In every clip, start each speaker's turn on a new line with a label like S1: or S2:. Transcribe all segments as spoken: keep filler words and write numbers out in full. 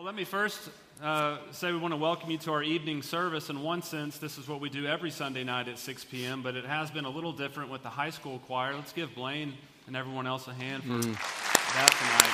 S1: Well, let me first uh, say we want to welcome you to our evening service. In one sense, this is what we do every Sunday night at six p.m., but it has been a little different with the high school choir. Let's give Blaine and everyone else a hand for mm. that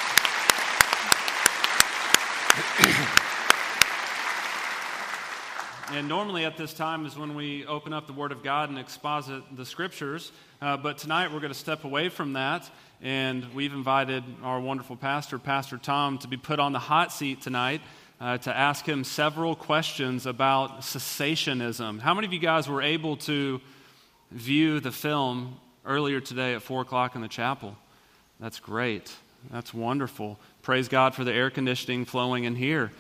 S1: tonight. And normally at this time is when we open up the Word of God and exposit the Scriptures, uh, but tonight we're going to step away from that. And we've invited our wonderful pastor, Pastor Tom, to be put on the hot seat tonight uh, to ask him several questions about cessationism. How many of you guys were able to view the film earlier today at four o'clock in the chapel? That's great. That's wonderful. Praise God for the air conditioning flowing in here.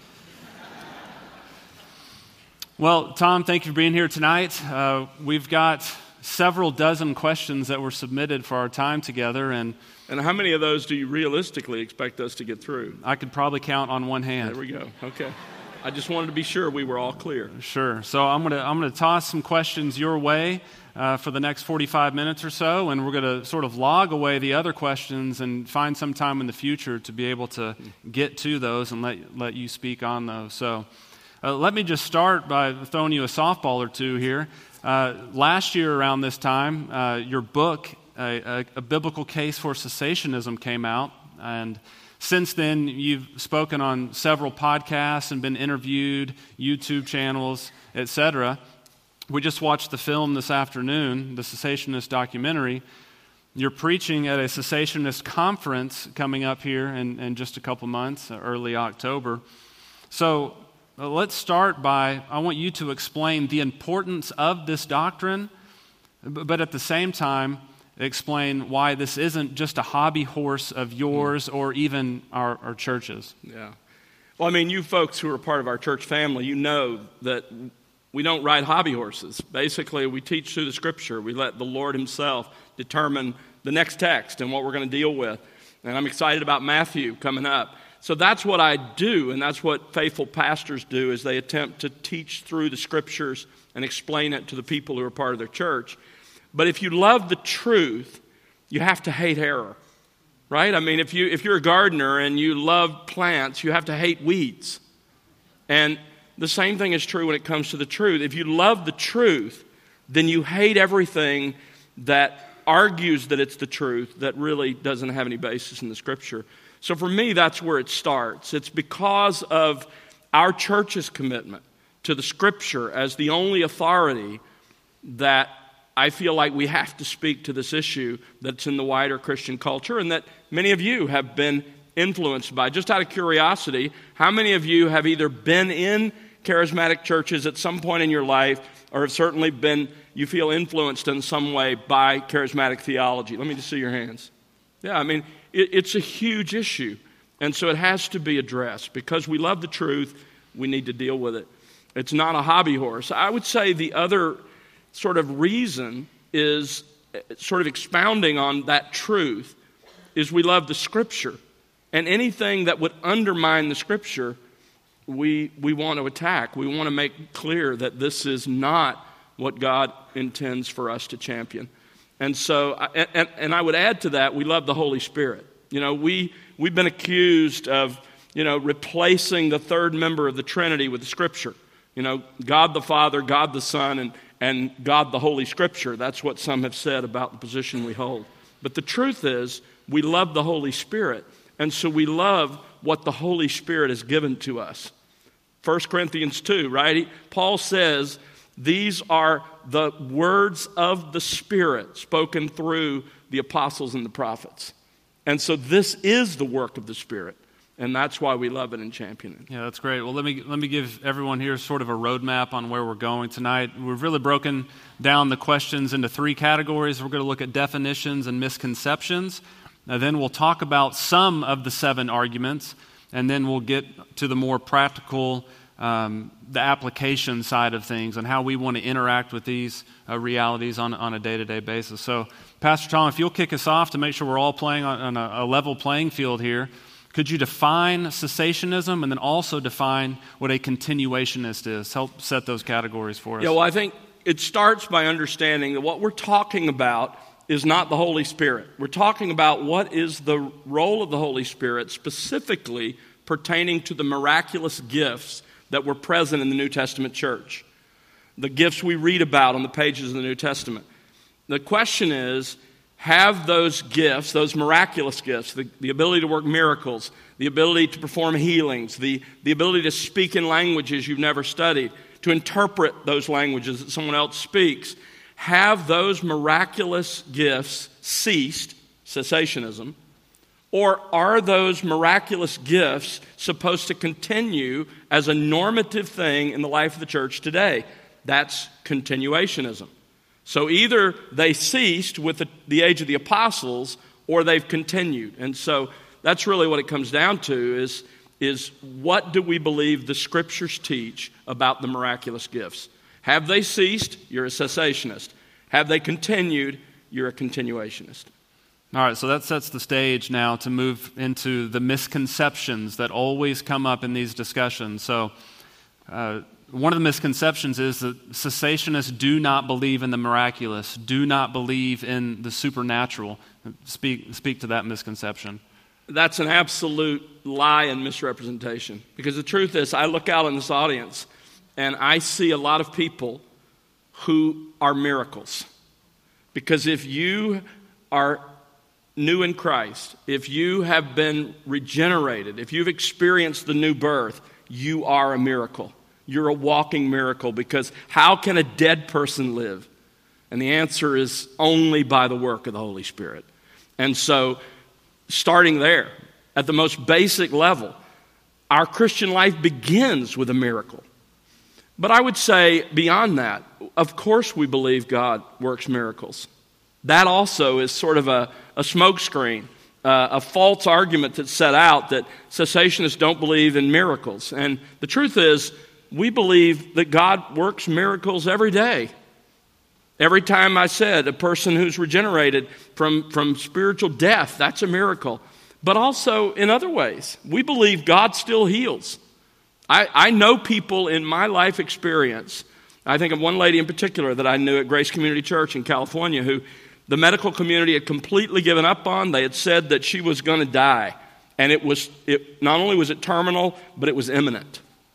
S1: Well, Tom, thank you for being here tonight. Uh, we've got several dozen questions that were submitted for our time together. And
S2: and how many of those do you realistically expect us to get through?
S1: I could probably count on one hand.
S2: There we go. Okay. I just wanted to be sure we were all clear.
S1: Sure. So I'm going to I'm going to toss some questions your way uh, for the next forty-five minutes or so, and we're going to sort of log away the other questions and find some time in the future to be able to get to those and let let you speak on those. So uh, let me just start by throwing you a softball or two here. Uh, last year around this time, uh, your book, a, a, a Biblical Case for Cessationism, came out. And since then, you've spoken on several podcasts and been interviewed, YouTube channels, et cetera. We just watched the film this afternoon, the Cessationist documentary. You're preaching at a cessationist conference coming up here in, in just a couple months, early October. So let's start by, I want you to explain the importance of this doctrine, but at the same time, explain why this isn't just a hobby horse of yours or even our, our churches.
S2: Yeah. Well, I mean, you folks who are part of our church family, you know that we don't ride hobby horses. Basically, we teach through the Scripture. We let the Lord Himself determine the next text and what we're going to deal with. And I'm excited about Matthew coming up. So that's what I do, and that's what faithful pastors do, is they attempt to teach through the Scriptures and explain it to the people who are part of their church. But if you love the truth, you have to hate error, right? I mean, if, you, if you're a gardener and you love plants, you have to hate weeds. And the same thing is true when it comes to the truth. If you love the truth, then you hate everything that argues that it's the truth that really doesn't have any basis in the Scripture. So for me, that's where it starts. It's because of our church's commitment to the Scripture as the only authority that I feel like we have to speak to this issue that's in the wider Christian culture and that many of you have been influenced by. Just out of curiosity, how many of you have either been in charismatic churches at some point in your life or have certainly been, you feel influenced in some way by charismatic theology? Let me just see your hands. Yeah, I mean, it's a huge issue, and so it has to be addressed. Because we love the truth, we need to deal with it. It's not a hobby horse. I would say the other sort of reason is sort of expounding on that truth is we love the Scripture, and anything that would undermine the Scripture, we we want to attack. We want to make clear that this is not what God intends for us to champion. And so, and, and I would add to that, we love the Holy Spirit. You know, we, we've been accused of, you know, replacing the third member of the Trinity with the Scripture. You know, God the Father, God the Son, and, and God the Holy Scripture. That's what some have said about the position we hold. But the truth is, we love the Holy Spirit. And so we love what the Holy Spirit has given to us. First Corinthians two, right? He, Paul says, these are the words of the Spirit spoken through the apostles and the prophets. And so this is the work of the Spirit, and that's why we love it and champion it.
S1: Yeah, that's great. Well, let me let me give everyone here sort of a roadmap on where we're going tonight. We've really broken down the questions into three categories. We're going to look at definitions and misconceptions. Now, then we'll talk about some of the seven arguments, and then we'll get to the more practical Um, the application side of things and how we want to interact with these uh, realities on, on a day-to-day basis. So, Pastor Tom, if you'll kick us off to make sure we're all playing on, on a, a level playing field here, could you define cessationism and then also define what a continuationist is? Help set those categories for us.
S2: Yeah, well, I think it starts by understanding that what we're talking about is not the Holy Spirit. We're talking about what is the role of the Holy Spirit specifically pertaining to the miraculous gifts that were present in the New Testament church. The gifts we read about on the pages of the New Testament. The question is, have those gifts, those miraculous gifts, the, the ability to work miracles, the ability to perform healings, the, the ability to speak in languages you've never studied, to interpret those languages that someone else speaks, have those miraculous gifts ceased, cessationism, or are those miraculous gifts supposed to continue as a normative thing in the life of the church today? That's continuationism. So either they ceased with the, the age of the apostles, or they've continued. And so that's really what it comes down to is, is what do we believe the Scriptures teach about the miraculous gifts? Have they ceased? You're a cessationist. Have they continued? You're a continuationist.
S1: All right, so that sets the stage now to move into the misconceptions that always come up in these discussions. So uh, one of the misconceptions is that cessationists do not believe in the miraculous, do not believe in the supernatural. Speak, speak to that misconception.
S2: That's an absolute lie and misrepresentation. Because the truth is, I look out in this audience and I see a lot of people who are miracles. Because if you are new in Christ, if you have been regenerated, if you've experienced the new birth, you are a miracle. You're a walking miracle, because how can a dead person live? And the answer is only by the work of the Holy Spirit. And so, starting there, at the most basic level, our Christian life begins with a miracle. But I would say beyond that, of course we believe God works miracles. That also is sort of a, a smokescreen, uh, a false argument that's set out that cessationists don't believe in miracles. And the truth is, we believe that God works miracles every day. Every time I said a person who's regenerated from, from spiritual death, that's a miracle. But also in other ways, we believe God still heals. I, I know people in my life experience, I think of one lady in particular that I knew at Grace Community Church in California, who the medical community had completely given up on. They had said that she was going to die. And it was it not only was it terminal, but it was imminent.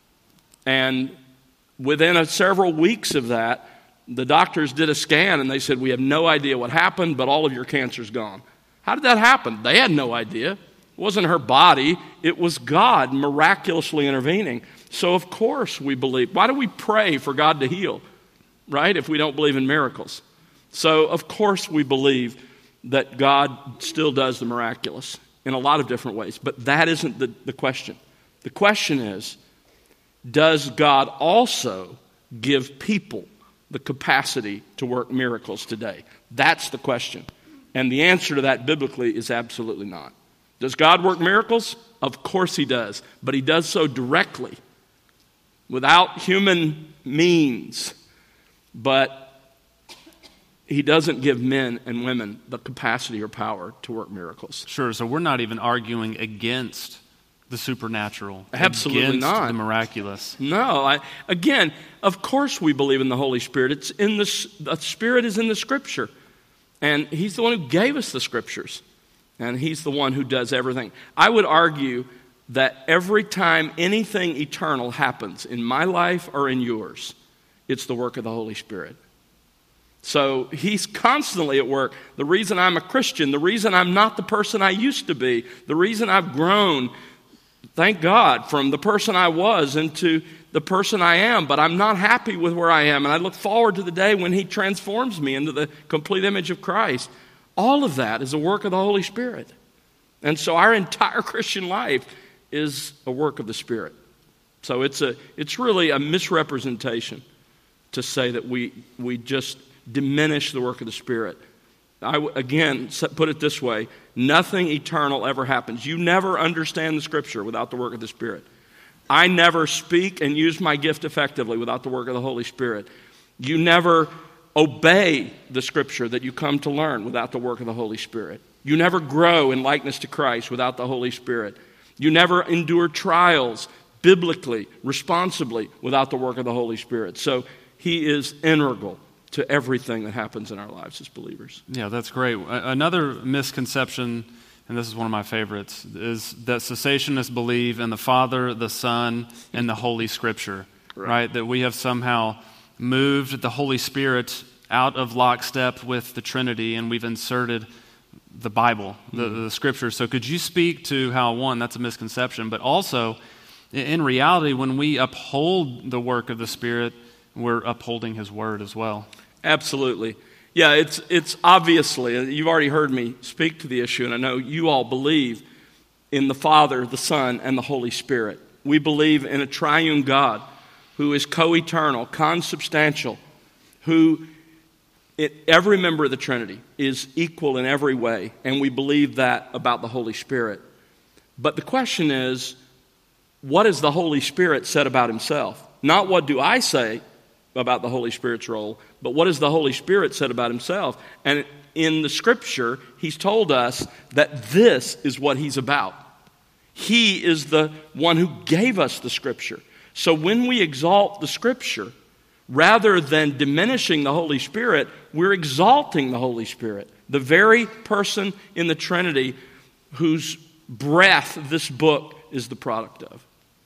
S2: And within a, several weeks of that, the doctors did a scan and they said, we have no idea what happened, but all of your cancer's gone. How did that happen? They had no idea. It wasn't her body. It was God miraculously intervening. So of course we believe. Why do we pray for God to heal, right, if we don't believe in miracles? So of course we believe that God still does the miraculous in a lot of different ways. But that isn't the, the question. The question is, does God also give people the capacity to work miracles today? That's the question. And the answer to that biblically is absolutely not. Does God work miracles? Of course he does. But he does so directly, without human means. But he doesn't give men and women the capacity or power to work miracles.
S1: Sure, so we're not even arguing against the supernatural,
S2: absolutely
S1: against
S2: not.
S1: The miraculous.
S2: No, I, again, of course we believe in the Holy Spirit. It's in the, the Spirit is in the Scripture. And he's the one who gave us the Scriptures. And he's the one who does everything. I would argue that every time anything eternal happens in my life or in yours, it's the work of the Holy Spirit. So he's constantly at work. The reason I'm a Christian, the reason I'm not the person I used to be, the reason I've grown, thank God, from the person I was into the person I am, but I'm not happy with where I am, and I look forward to the day when he transforms me into the complete image of Christ. All of that is a work of the Holy Spirit. And so our entire Christian life is a work of the Spirit. So it's a it's really a misrepresentation to say that we we just diminish the work of the Spirit. I, again, put it this way, nothing eternal ever happens. You never understand the Scripture without the work of the Spirit. I never speak and use my gift effectively without the work of the Holy Spirit. You never obey the Scripture that you come to learn without the work of the Holy Spirit. You never grow in likeness to Christ without the Holy Spirit. You never endure trials biblically, responsibly, without the work of the Holy Spirit. So he is integral to everything that happens in our lives as believers.
S1: Yeah, that's great. Another misconception and this is one of my favorites, is that cessationists believe in the Father, the Son, and the Holy Scripture, right? right? That we have somehow moved the Holy Spirit out of lockstep with the Trinity, and we've inserted the Bible, the, mm-hmm. the Scripture. So could you speak to how, one, that's a misconception, but also, in reality, when we uphold the work of the Spirit, we're upholding His Word as well?
S2: Absolutely. Yeah, it's it's obviously, you've already heard me speak to the issue, and I know you all believe in the Father, the Son, and the Holy Spirit. We believe in a triune God who is co-eternal, consubstantial, who, it, every member of the Trinity is equal in every way, and we believe that about the Holy Spirit. But the question is, what has the Holy Spirit said about Himself? Not what do I say about the Holy Spirit's role, but what has the Holy Spirit said about Himself? And in the Scripture, He's told us that this is what He's about. He is the one who gave us the Scripture. So when we exalt the Scripture, rather than diminishing the Holy Spirit, we're exalting the Holy Spirit, the very person in the Trinity whose breath this book is the product of.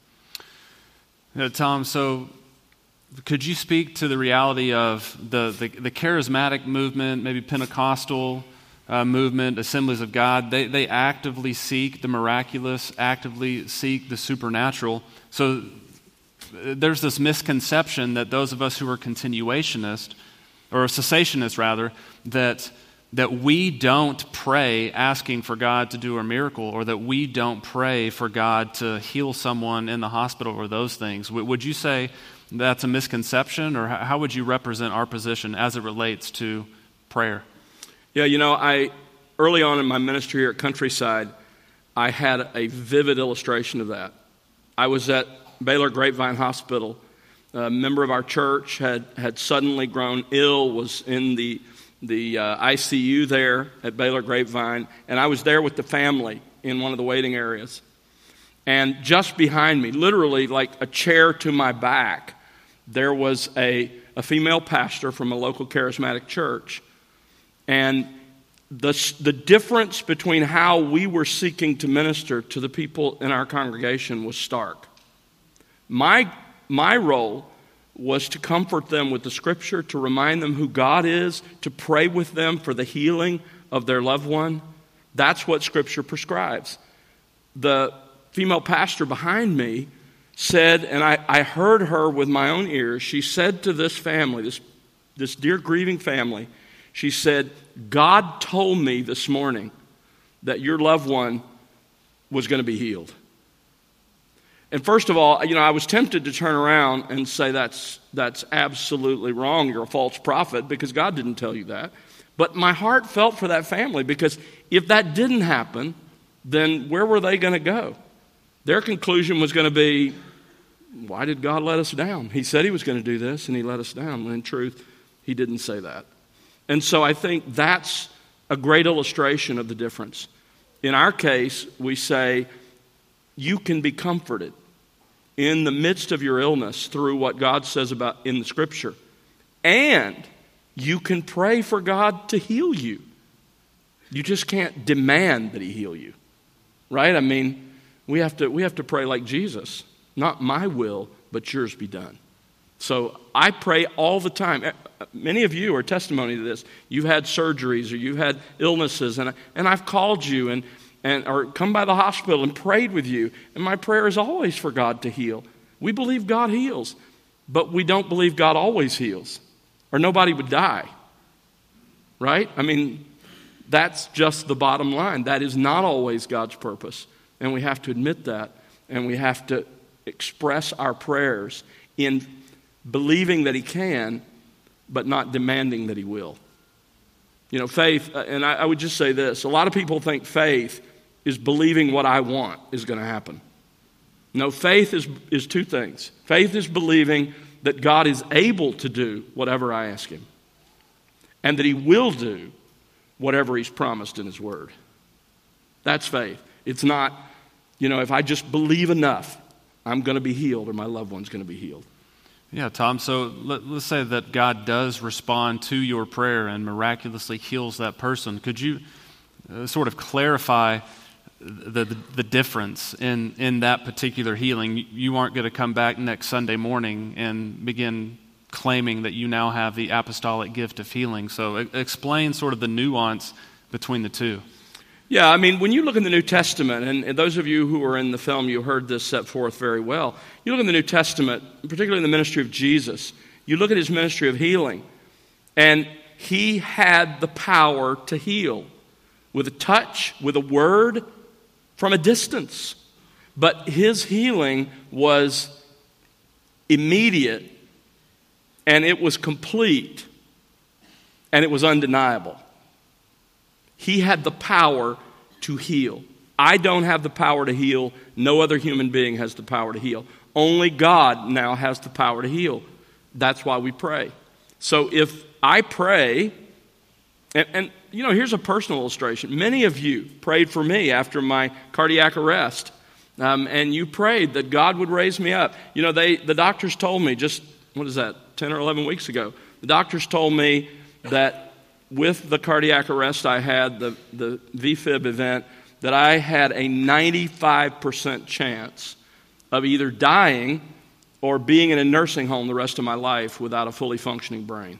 S1: Yeah, Tom, so could you speak to the reality of the, the, the charismatic movement, maybe Pentecostal uh, movement, Assemblies of God? They, they actively seek the miraculous, actively seek the supernatural. So there's this misconception that those of us who are continuationists, or cessationists rather, that that we don't pray asking for God to do a miracle, or that we don't pray for God to heal someone in the hospital, or those things. W- would you say that's a misconception, or how would you represent our position as it relates to prayer?
S2: Yeah, you know, I early on in my ministry here at Countryside, I had a vivid illustration of that. I was at Baylor Grapevine Hospital. A member of our church had, had suddenly grown ill, was in the the uh, I C U there at Baylor Grapevine, and I was there with the family in one of the waiting areas. And just behind me, literally like a chair to my back, there was a, a female pastor from a local charismatic church. And the, the difference between how we were seeking to minister to the people in our congregation was stark. My, my role was to comfort them with the Scripture, to remind them who God is, to pray with them for the healing of their loved one. That's what Scripture prescribes. The female pastor behind me said, and I, I heard her with my own ears, she said to this family, this, this dear grieving family, she said, God told me this morning that your loved one was going to be healed. And first of all, you know, I was tempted to turn around and say that's that's absolutely wrong. You're a false prophet because God didn't tell you that. But my heart felt for that family, because if that didn't happen, then where were they going to go? Their conclusion was going to be, why did God let us down? He said He was going to do this, and He let us down. And in truth, He didn't say that. And so I think that's a great illustration of the difference. In our case, we say, you can be comforted in the midst of your illness through what God says about in the Scripture. And you can pray for God to heal you. You just can't demand that He heal you. Right? I mean, we have to we have to pray like Jesus. Not my will, but yours be done. So I pray all the time. Many of you are testimony to this. You've had surgeries or you've had illnesses, and, and I've called you and and or come by the hospital and prayed with you. And my prayer is always for God to heal. We believe God heals, but we don't believe God always heals, or nobody would die. Right? I mean, that's just the bottom line. That is not always God's purpose. And we have to admit that, and we have to express our prayers in believing that He can, but not demanding that He will. You know, faith, and I, I would just say this, a lot of people think faith is believing what I want is going to happen. No, faith is, is two things. Faith is believing that God is able to do whatever I ask Him, and that He will do whatever He's promised in His Word. That's faith. It's not, you know, if I just believe enough, I'm going to be healed or my loved one's going to be healed.
S1: Yeah, Tom, so let, let's say that God does respond to your prayer and miraculously heals that person. Could you uh, sort of clarify the, the, the difference in, in that particular healing. You, you aren't going to come back next Sunday morning and begin claiming that you now have the apostolic gift of healing. So uh, explain sort of the nuance between the two.
S2: Yeah, I mean, when you look in the New Testament, and, and those of you who were in the film, you heard this set forth very well. You look in the New Testament, particularly in the ministry of Jesus, you look at his ministry of healing, and he had the power to heal with a touch, with a word, from a distance. But his healing was immediate, and it was complete, and it was undeniable. He had the power to heal. I don't have the power to heal. No other human being has the power to heal. Only God now has the power to heal. That's why we pray. So if I pray, and, and you know, here's a personal illustration. Many of you prayed for me after my cardiac arrest, um, and you prayed that God would raise me up. You know, they the doctors told me just, what is that, ten or eleven weeks ago, the doctors told me that with the cardiac arrest I had, the, the V Fib event, that I had a ninety-five percent chance of either dying or being in a nursing home the rest of my life without a fully functioning brain.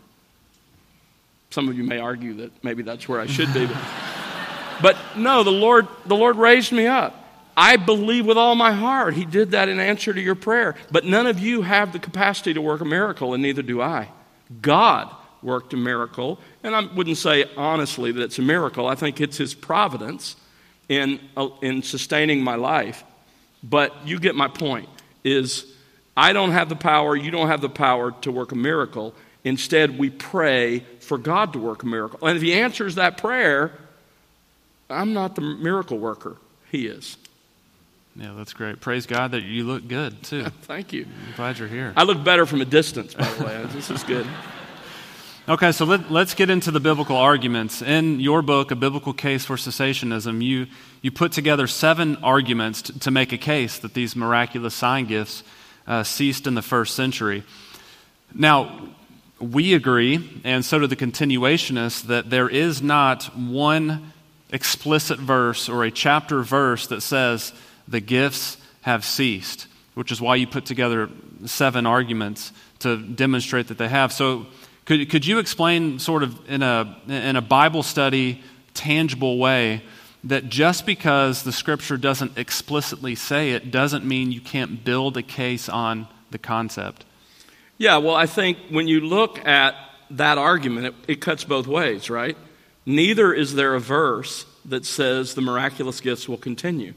S2: Some of you may argue that maybe that's where I should be. But, but no, the Lord, the Lord raised me up. I believe with all my heart He did that in answer to your prayer. But none of you have the capacity to work a miracle, and neither do I. God worked a miracle, and I wouldn't say honestly that it's a miracle. I think it's His providence in uh, in sustaining my life. But you get my point, is I don't have the power, you don't have the power to work a miracle. Instead, we pray for God to work a miracle. And if He answers that prayer, I'm not the miracle worker. He is.
S1: Yeah, that's great. Praise God that you look good, too.
S2: Thank you.
S1: I'm glad you're here.
S2: I look better from a distance, by the way. This is good.
S1: Okay, so let, let's get into the biblical arguments. In your book, A Biblical Case for Cessationism, you, you put together seven arguments to, to make a case that these miraculous sign gifts uh, ceased in the first century. Now, we agree, and so do the continuationists, that there is not one explicit verse or a chapter verse that says the gifts have ceased, which is why you put together seven arguments to demonstrate that they have. So Could, could you explain sort of in a in a Bible study, tangible way, that just because the Scripture doesn't explicitly say it doesn't mean you can't build a case on the concept?
S2: Yeah, well, I think when you look at that argument, it, it cuts both ways, right? Neither is there a verse that says the miraculous gifts will continue.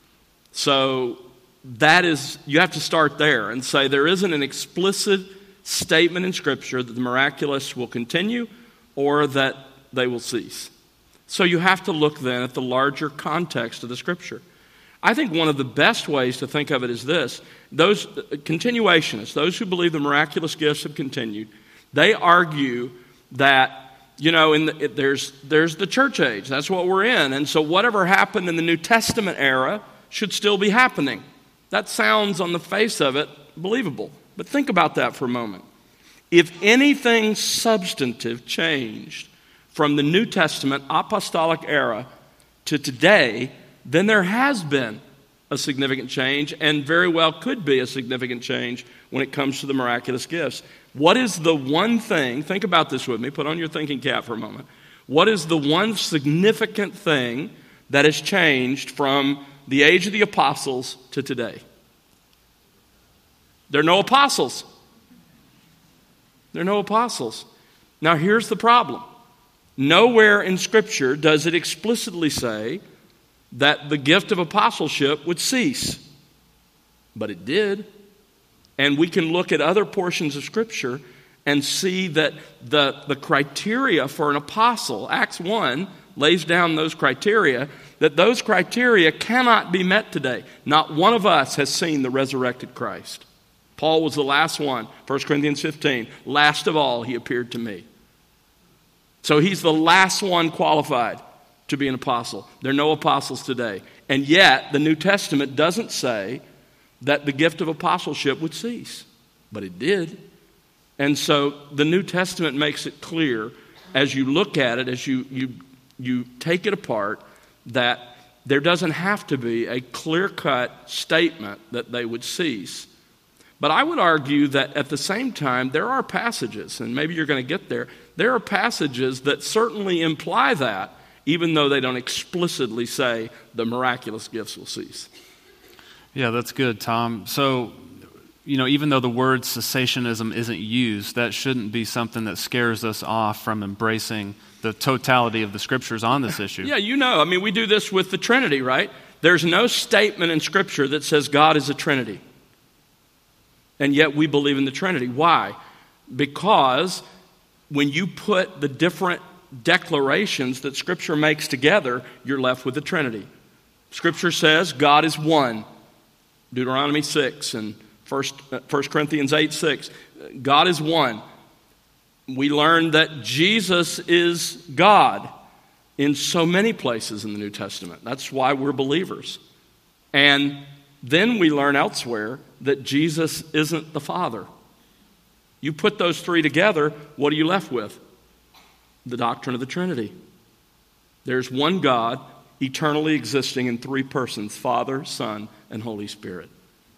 S2: So that is, you have to start there and say there isn't an explicit statement in Scripture that the miraculous will continue or that they will cease. So you have to look then at the larger context of the Scripture. I think one of the best ways to think of it is this. Those continuationists, those who believe the miraculous gifts have continued, they argue that, you know, in the, it, there's, there's the church age. That's what we're in. And so whatever happened in the New Testament era should still be happening. That sounds, on the face of it, believable. But think about that for a moment. If anything substantive changed from the New Testament apostolic era to today, then there has been a significant change, and very well could be a significant change when it comes to the miraculous gifts. What is the one thing, think about this with me, put on your thinking cap for a moment. What is the one significant thing that has changed from the age of the apostles to today? There are no apostles. There are no apostles. Now here's the problem. Nowhere in Scripture does it explicitly say that the gift of apostleship would cease. But it did. And we can look at other portions of Scripture and see that the, the criteria for an apostle, Acts one lays down those criteria, that those criteria cannot be met today. Not one of us has seen the resurrected Christ. Paul was the last one, First Corinthians fifteen. Last of all, he appeared to me. So he's the last one qualified to be an apostle. There are no apostles today. And yet, the New Testament doesn't say that the gift of apostleship would cease. But it did. And so the New Testament makes it clear, as you look at it, as you, you you take it apart, that there doesn't have to be a clear-cut statement that they would cease. But I would argue that at the same time, there are passages, and maybe you're going to get there, there are passages that certainly imply that, even though they don't explicitly say the miraculous gifts will cease.
S1: Yeah, that's good, Tom. So, you know, even though the word cessationism isn't used, that shouldn't be something that scares us off from embracing the totality of the Scriptures on this issue.
S2: Yeah, you know, I mean, we do this with the Trinity, right? There's no statement in Scripture that says God is a Trinity. And yet we believe in the Trinity. Why? Because when you put the different declarations that Scripture makes together, you're left with the Trinity. Scripture says God is one. Deuteronomy six and First Corinthians eight six. God is one. We learn that Jesus is God in so many places in the New Testament. That's why we're believers. And then we learn elsewhere that Jesus isn't the Father. You put those three together, what are you left with? The doctrine of the Trinity. There's one God eternally existing in three persons, Father, Son, and Holy Spirit.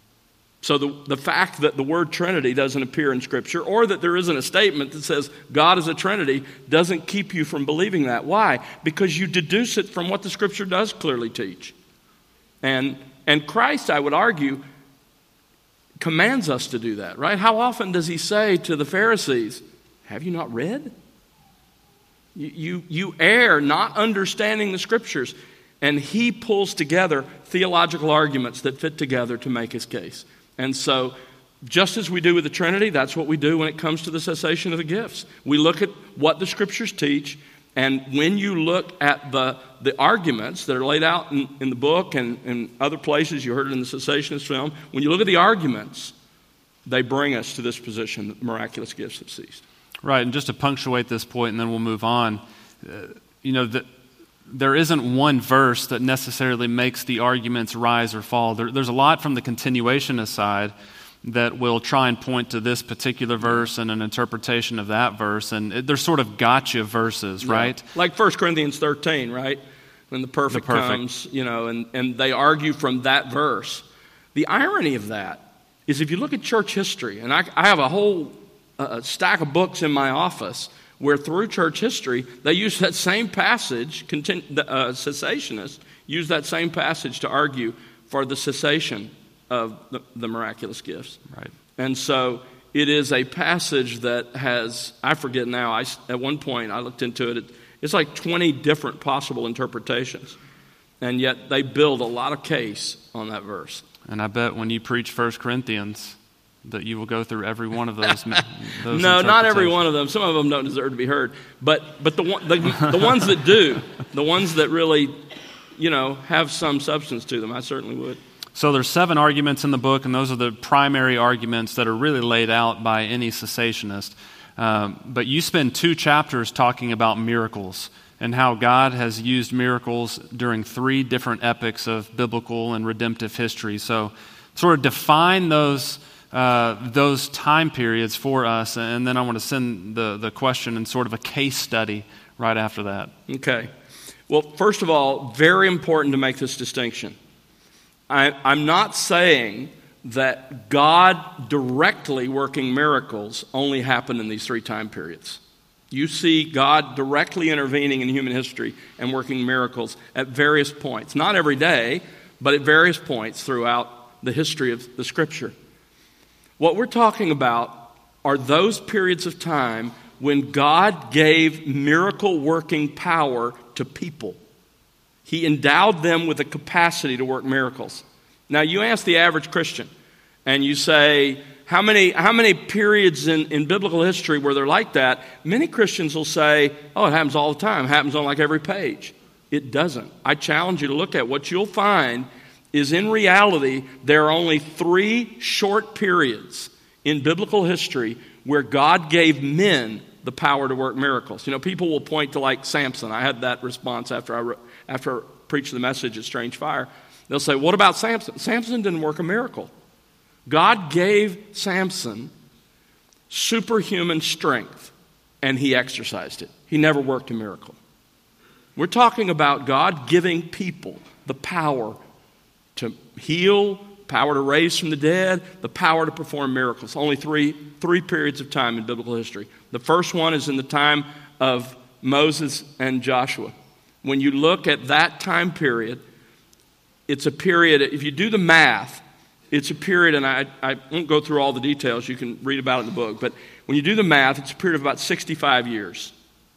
S2: So the, the fact that the word Trinity doesn't appear in Scripture, or that there isn't a statement that says God is a Trinity, doesn't keep you from believing that. Why? Because you deduce it from what the Scripture does clearly teach. And, and Christ, I would argue, commands us to do that, right? How often does he say to the Pharisees, have you not read? You, you, you err not understanding the Scriptures. And he pulls together theological arguments that fit together to make his case. And so, just as we do with the Trinity, that's what we do when it comes to the cessation of the gifts. We look at what the Scriptures teach, and when you look at the, the arguments that are laid out in, in the book and in other places, you heard it in the cessationist film, when you look at the arguments, they bring us to this position that the miraculous gifts have ceased.
S1: Right, and just to punctuate this point, and then we'll move on, uh, you know, the there isn't one verse that necessarily makes the arguments rise or fall. There, there's a lot from the continuationist side that will try and point to this particular verse and an interpretation of that verse, and it, they're sort of gotcha verses,
S2: yeah.
S1: right?
S2: Like First Corinthians thirteen, right? When the perfect, the perfect. comes, you know, and, and they argue from that verse. The irony of that is if you look at church history, and I, I have a whole uh, stack of books in my office where through church history, they use that same passage, content, uh, cessationists use that same passage to argue for the cessation of the, the miraculous gifts.
S1: Right.
S2: And so it is a passage that has, I forget now, I, at one point I looked into it, it, it's like twenty different possible interpretations. And yet they build a lot of case on that verse.
S1: And I bet when you preach First Corinthians, that you will go through every one of those. those
S2: no, not every one of them. Some of them don't deserve to be heard. But but the one, the, the ones that do, the ones that really, you know, have some substance to them, I certainly would.
S1: So there's seven arguments in the book, and those are the primary arguments that are really laid out by any cessationist. Um, but you spend two chapters talking about miracles and how God has used miracles during three different epochs of biblical and redemptive history. So sort of define those Uh, those time periods for us, and then I want to send the, the question in sort of a case study right after that.
S2: Okay. Well, first of all, very important to make this distinction. I, I'm not saying that God directly working miracles only happened in these three time periods. You see God directly intervening in human history and working miracles at various points. Not every day, but at various points throughout the history of the Scripture. What we're talking about are those periods of time when God gave miracle-working power to people. He endowed them with the capacity to work miracles. Now, you ask the average Christian, and you say, how many how many periods in, in biblical history were there like that? Many Christians will say, oh, it happens all the time. It happens on like every page. It doesn't. I challenge you to look at what you'll find is in reality, there are only three short periods in biblical history where God gave men the power to work miracles. You know, people will point to like Samson. I had that response after I, after I preached the message at Strange Fire. They'll say, what about Samson? Samson didn't work a miracle. God gave Samson superhuman strength, and he exercised it. He never worked a miracle. We're talking about God giving people the power to heal, power to raise from the dead, the power to perform miracles. Only three, three periods of time in biblical history. The first one is in the time of Moses and Joshua. When you look at that time period, it's a period, if you do the math, it's a period, and I, I won't go through all the details, you can read about it in the book, but when you do the math, it's a period of about sixty-five years.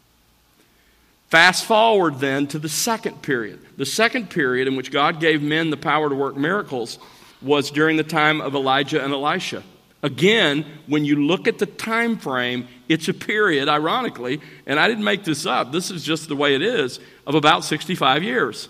S2: Fast forward then to the second period. The second period in which God gave men the power to work miracles was during the time of Elijah and Elisha. Again, when you look at the time frame, it's a period, ironically, and I didn't make this up, this is just the way it is, of about sixty-five years.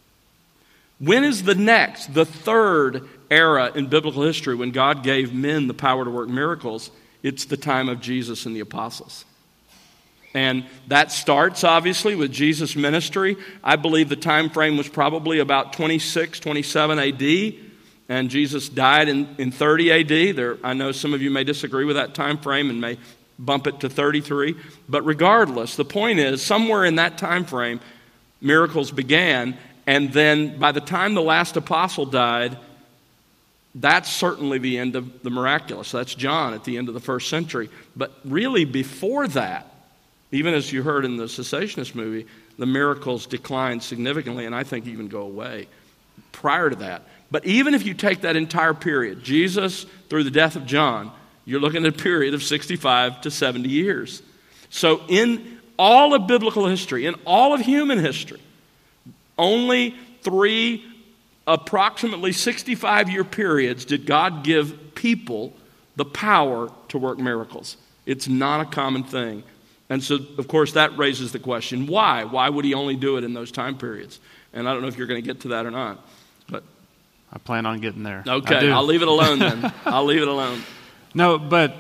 S2: When is the next, the third era in biblical history when God gave men the power to work miracles? It's the time of Jesus and the apostles. And that starts, obviously, with Jesus' ministry. I believe the time frame was probably about twenty-six, twenty-seven A D, and Jesus died in, in thirty A D. There, I know some of you may disagree with that time frame and may bump it to thirty-three. But regardless, the point is, somewhere in that time frame, miracles began, and then by the time the last apostle died, that's certainly the end of the miraculous. That's John at the end of the first century. But really before that, even as you heard in the cessationist movie, the miracles declined significantly and I think even go away prior to that. But even if you take that entire period, Jesus through the death of John, you're looking at a period of sixty-five to seventy years. So in all of biblical history, in all of human history, only three approximately sixty-five-year periods did God give people the power to work miracles. It's not a common thing. And so, of course, that raises the question, why? Why would he only do it in those time periods? And I don't know if you're going to get to that or not. But
S1: I plan on getting there.
S2: Okay, I'll leave it alone then. I'll leave it alone.
S1: No, but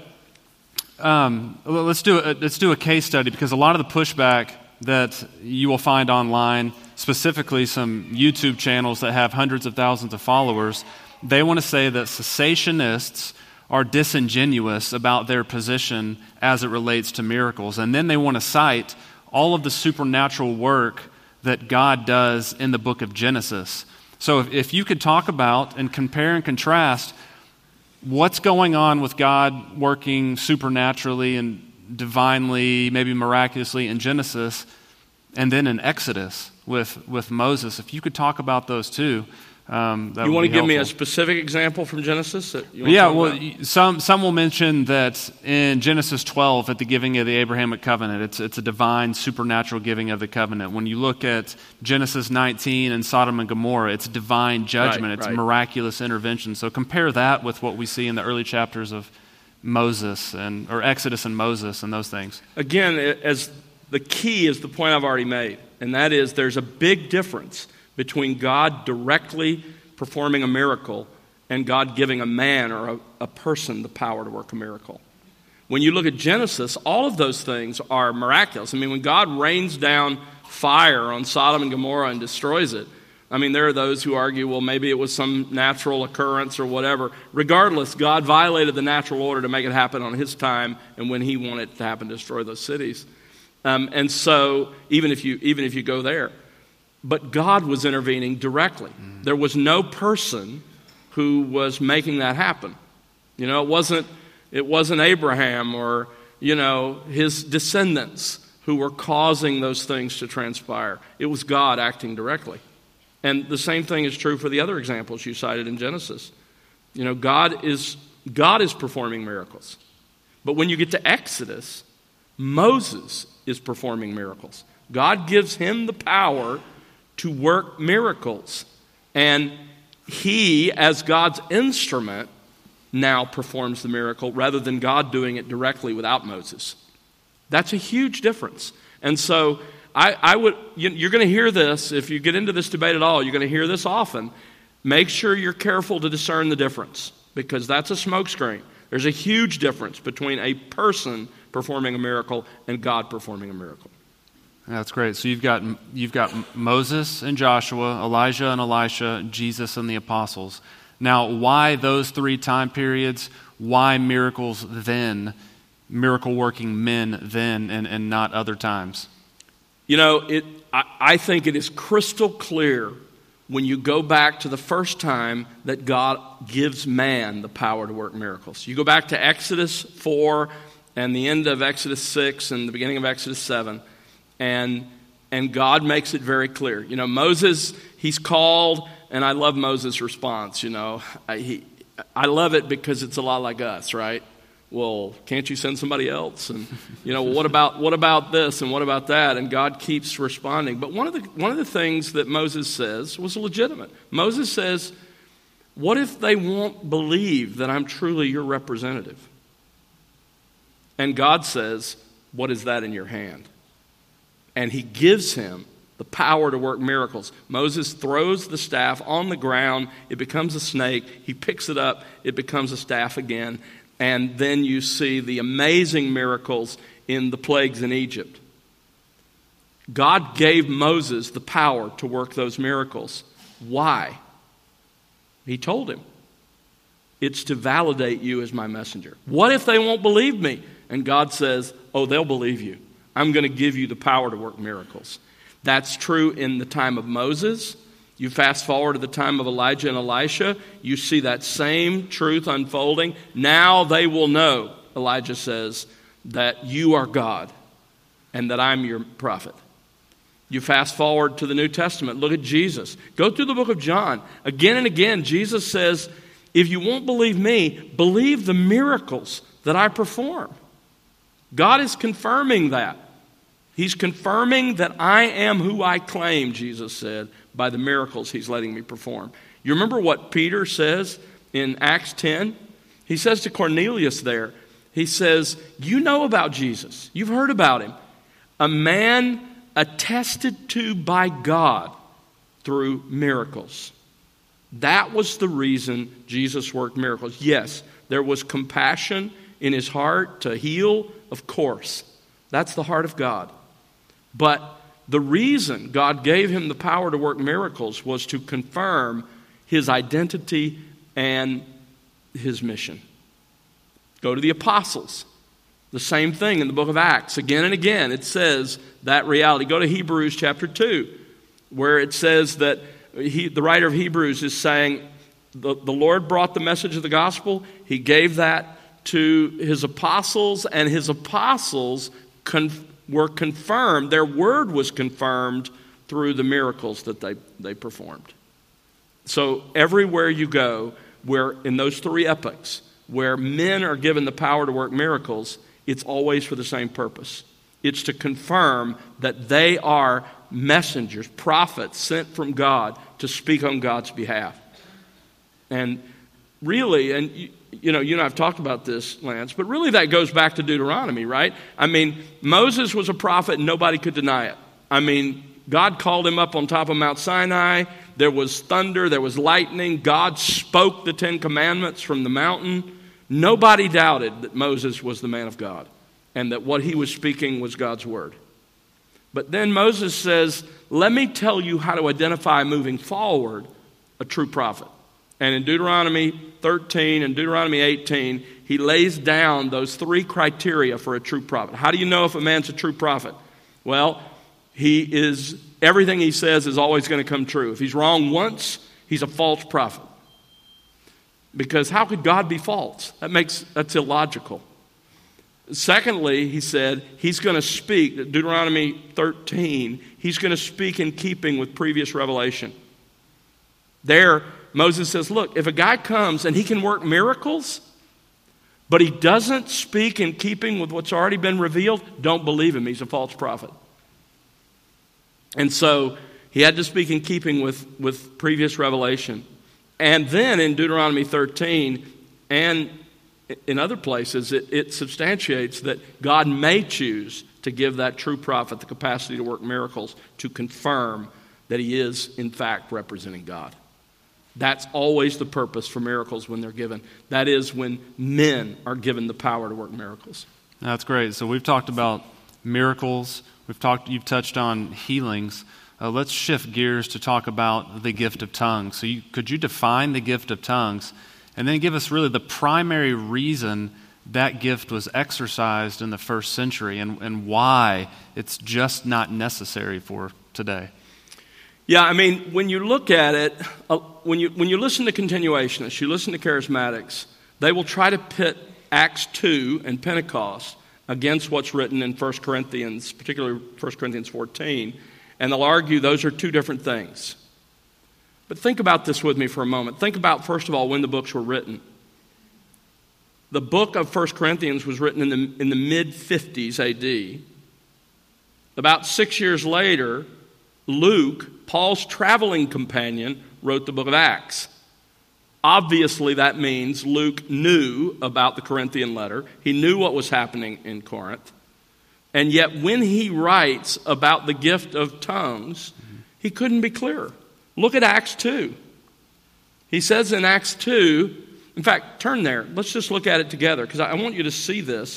S1: um, let's do a, let's do a case study, because a lot of the pushback that you will find online, specifically some YouTube channels that have hundreds of thousands of followers, they want to say that cessationists are disingenuous about their position as it relates to miracles. And then they want to cite all of the supernatural work that God does in the book of Genesis. So if, if you could talk about and compare and contrast what's going on with God working supernaturally and divinely, maybe miraculously in Genesis, and then in Exodus with, with Moses, if you could talk about those two. Um, that
S2: you want to give
S1: helpful.
S2: me a specific example from Genesis? That you want
S1: yeah,
S2: to
S1: well,
S2: about?
S1: some some will mention that in Genesis twelve, at the giving of the Abrahamic covenant, it's it's a divine, supernatural giving of the covenant. When you look at Genesis nineteen and Sodom and Gomorrah, it's divine judgment,
S2: Right,
S1: it's
S2: right.
S1: miraculous intervention. So compare that with what we see in the early chapters of Moses and or Exodus and Moses and those things.
S2: Again, as the key is the point I've already made, and that is there's a big difference between God directly performing a miracle and God giving a man or a, a person the power to work a miracle. When you look at Genesis, all of those things are miraculous. I mean, when God rains down fire on Sodom and Gomorrah and destroys it, I mean, there are those who argue, well, maybe it was some natural occurrence or whatever. Regardless, God violated the natural order to make it happen on his time and when he wanted it to happen, to destroy those cities. Um, and so, even if you even if you go there, but God was intervening directly. There was no person who was making that happen. You know, it wasn't it wasn't Abraham or, you know, his descendants who were causing those things to transpire. It was God acting directly. And the same thing is true for the other examples you cited in Genesis. You know, God is God is performing miracles. But when you get to Exodus, Moses is performing miracles. God gives him the power to work miracles. And he, as God's instrument, now performs the miracle rather than God doing it directly without Moses. That's a huge difference. And so I, I would, you're going to hear this, if you get into this debate at all, you're going to hear this often. Make sure you're careful to discern the difference, because that's a smokescreen. There's a huge difference between a person performing a miracle and God performing a miracle.
S1: That's great. So you've got you've got Moses and Joshua, Elijah and Elisha, Jesus and the apostles. Now, why those three time periods? Why miracles then? Miracle working men then, and, and not other times?
S2: You know, it. I, I think it is crystal clear when you go back to the first time that God gives man the power to work miracles. You go back to Exodus four and the end of Exodus six and the beginning of Exodus seven, and and God makes it very clear. You know, Moses, he's called, and I love Moses' response, you know. I, he, I love it because it's a lot like us, right? Well, can't you send somebody else? And, you know, well, what about what about this and what about that? And God keeps responding. But one of the one of the things that Moses says was legitimate. Moses says, what if they won't believe that I'm truly your representative? And God says, what is that in your hand? And he gives him the power to work miracles. Moses throws the staff on the ground. It becomes a snake. He picks it up. It becomes a staff again. And then you see the amazing miracles in the plagues in Egypt. God gave Moses the power to work those miracles. Why? He told him, it's to validate you as my messenger. What if they won't believe me? And God says, oh, they'll believe you. I'm going to give you the power to work miracles. That's true in the time of Moses. You fast forward to the time of Elijah and Elisha, you see that same truth unfolding. Now they will know, Elijah says, that you are God and that I'm your prophet. You fast forward to the New Testament, look at Jesus. Go through the book of John. Again and again, Jesus says, if you won't believe me, believe the miracles that I perform. God is confirming that. He's confirming that I am who I claim, Jesus said, by the miracles he's letting me perform. You remember what Peter says in Acts ten? He says to Cornelius there, he says, you know about Jesus. You've heard about him. A man attested to by God through miracles. That was the reason Jesus worked miracles. Yes, there was compassion in his heart to heal, of course. That's the heart of God. But the reason God gave him the power to work miracles was to confirm his identity and his mission. Go to the apostles. The same thing in the book of Acts. Again and again it says that reality. Go to Hebrews chapter two, where it says that he, the writer of Hebrews is saying, the, the Lord brought the message of the gospel. He gave that to his apostles, and his apostles confirmed were confirmed, their word was confirmed through the miracles that they, they performed. So everywhere you go, where in those three epochs, where men are given the power to work miracles, it's always for the same purpose. It's to confirm that they are messengers, prophets sent from God to speak on God's behalf. And really, and you, You know, you and I have talked about this, Lance, but really that goes back to Deuteronomy, right? I mean, Moses was a prophet and nobody could deny it. I mean, God called him up on top of Mount Sinai. There was thunder, there was lightning. God spoke the Ten Commandments from the mountain. Nobody doubted that Moses was the man of God and that what he was speaking was God's word. But then Moses says, let me tell you how to identify moving forward a true prophet. And in Deuteronomy thirteen and Deuteronomy eighteen, he lays down those three criteria for a true prophet. How do you know if a man's a true prophet? Well, he is, everything he says is always going to come true. If he's wrong once, he's a false prophet. Because how could God be false? That makes, that's illogical. Secondly, he said, he's going to speak, Deuteronomy thirteen, he's going to speak in keeping with previous revelation. There, Moses says, look, if a guy comes and he can work miracles, but he doesn't speak in keeping with what's already been revealed, don't believe him. He's a false prophet. And so he had to speak in keeping with, with previous revelation. And then in Deuteronomy thirteen and in other places, it, it substantiates that God may choose to give that true prophet the capacity to work miracles to confirm that he is, in fact, representing God. That's always the purpose for miracles when they're given. That is when men are given the power to work miracles.
S1: That's great. So we've talked about miracles. We've talked. You've touched on healings. Uh, let's shift gears to talk about the gift of tongues. So you, could you define the gift of tongues and then give us really the primary reason that gift was exercised in the first century and, and why it's just not necessary for today.
S2: Yeah, I mean, when you look at it, uh, when you when you listen to continuationists, you listen to charismatics, they will try to pit Acts two and Pentecost against what's written in First Corinthians, particularly First Corinthians fourteen, and they'll argue those are two different things. But think about this with me for a moment. Think about, first of all, when the books were written. The book of First Corinthians was written in the, in the mid-fifties A D. About six years later, Luke, Paul's traveling companion, wrote the book of Acts. Obviously, that means Luke knew about the Corinthian letter. He knew what was happening in Corinth. And yet, when he writes about the gift of tongues, he couldn't be clearer. Look at Acts two. He says in Acts two, in fact, turn there. Let's just look at it together, because I want you to see this.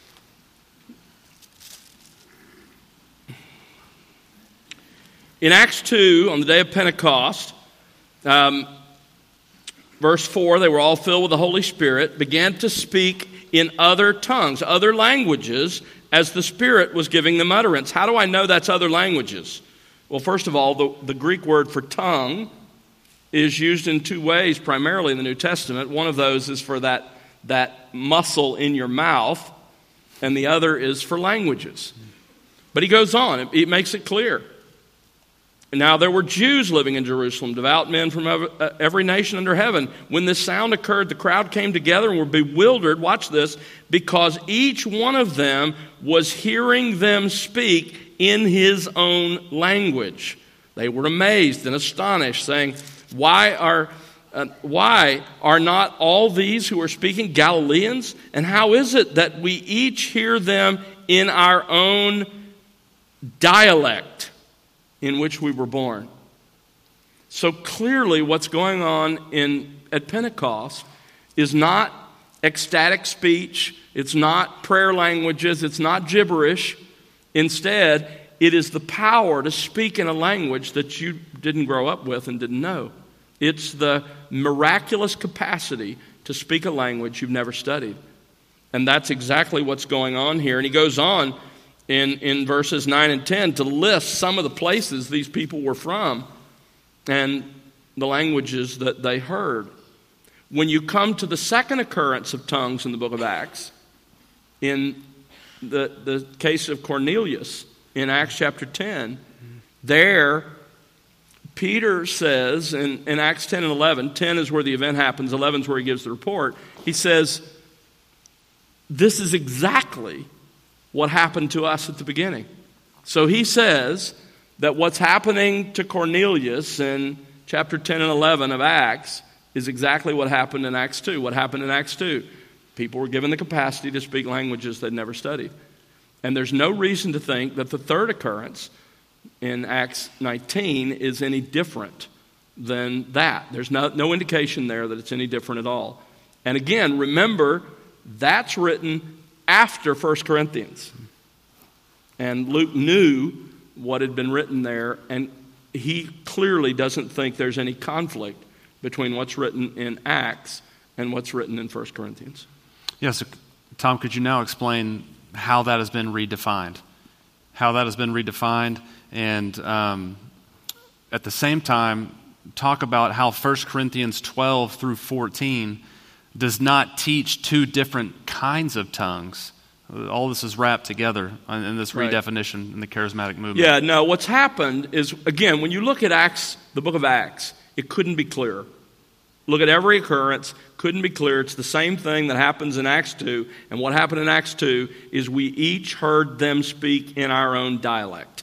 S2: In Acts two, on the day of Pentecost, um, verse four, they were all filled with the Holy Spirit, began to speak in other tongues, other languages, as the Spirit was giving them utterance. How do I know that's other languages? Well, first of all, the, the Greek word for tongue is used in two ways, primarily in the New Testament. One of those is for that, that muscle in your mouth, and the other is for languages. But he goes on, it, it makes it clear. Now there were Jews living in Jerusalem, devout men from every nation under heaven. When this sound occurred, the crowd came together and were bewildered, watch this, because each one of them was hearing them speak in his own language. They were amazed and astonished, saying, Why are, uh, why are not all these who are speaking Galileans? And how is it that we each hear them in our own dialect in which we were born? So clearly what's going on in at Pentecost is not ecstatic speech, it's not prayer languages, it's not gibberish. Instead, it is the power to speak in a language that you didn't grow up with and didn't know. It's the miraculous capacity to speak a language you've never studied. And that's exactly what's going on here. And he goes on in, in verses nine and ten to list some of the places these people were from and the languages that they heard. When you come to the second occurrence of tongues in the book of Acts, in the, the case of Cornelius in Acts chapter ten, there Peter says in, in Acts ten and eleven, ten is where the event happens, eleven is where he gives the report. He says, this is exactly what happened to us at the beginning. So he says that what's happening to Cornelius in chapter ten and eleven of Acts is exactly what happened in Acts two. What happened in Acts two? People were given the capacity to speak languages they'd never studied. And there's no reason to think that the third occurrence in Acts nineteen is any different than that. There's no, no indication there that it's any different at all. And again, remember, that's written after First Corinthians. And Luke knew what had been written there, and he clearly doesn't think there's any conflict between what's written in Acts and what's written in First Corinthians.
S1: Yes, so, Tom, could you now explain how that has been redefined? How that has been redefined, and um, at the same time, talk about how First Corinthians twelve through fourteen does not teach two different kinds of tongues. All this is wrapped together in this
S2: right.
S1: redefinition in the charismatic movement.
S2: Yeah, no, what's happened is, again, when you look at Acts, the book of Acts, it couldn't be clearer. Look at every occurrence, couldn't be clearer. It's the same thing that happens in Acts two. And what happened in Acts two is we each heard them speak in our own dialect.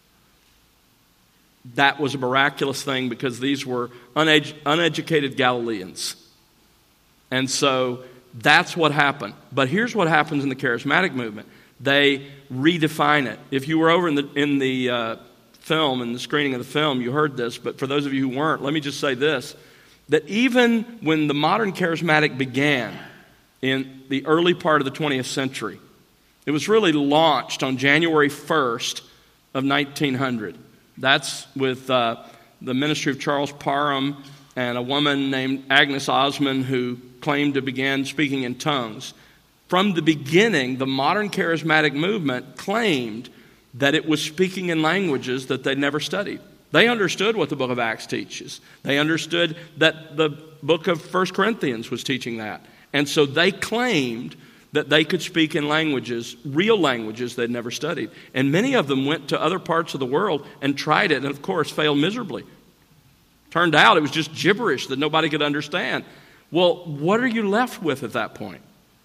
S2: That was a miraculous thing because these were uned- uneducated Galileans. And so that's what happened. But here's what happens in the charismatic movement. They redefine it. If you were over in the in the uh, film, in the screening of the film, you heard this. But for those of you who weren't, let me just say this. That even when the modern charismatic began in the early part of the twentieth century, it was really launched on January first of nineteen hundred. That's with uh, the ministry of Charles Parham and a woman named Agnes Osmond who claimed to begin speaking in tongues. From the beginning, the modern charismatic movement claimed that it was speaking in languages that they'd never studied. They understood what the book of Acts teaches. They understood that the book of First Corinthians was teaching that. And so they claimed that they could speak in languages, real languages they'd never studied. And many of them went to other parts of the world and tried it, and of course failed miserably. Turned out it was just gibberish that nobody could understand. Well, what are you left with at that point?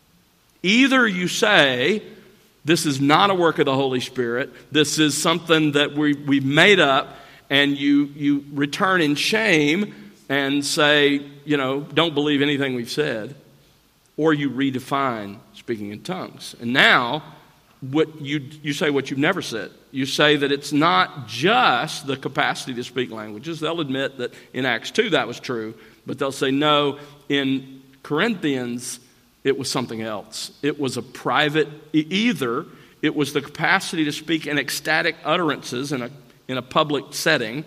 S2: Either you say, this is not a work of the Holy Spirit, this is something that we, we've made up, and you, you return in shame and say, you know, don't believe anything we've said, or you redefine speaking in tongues. And now, what you, you say what you've never said. You say that it's not just the capacity to speak languages. They'll admit that in Acts two that was true, but they'll say, no, in Corinthians, it was something else. It was a private, either it was the capacity to speak in ecstatic utterances in a, in a public setting,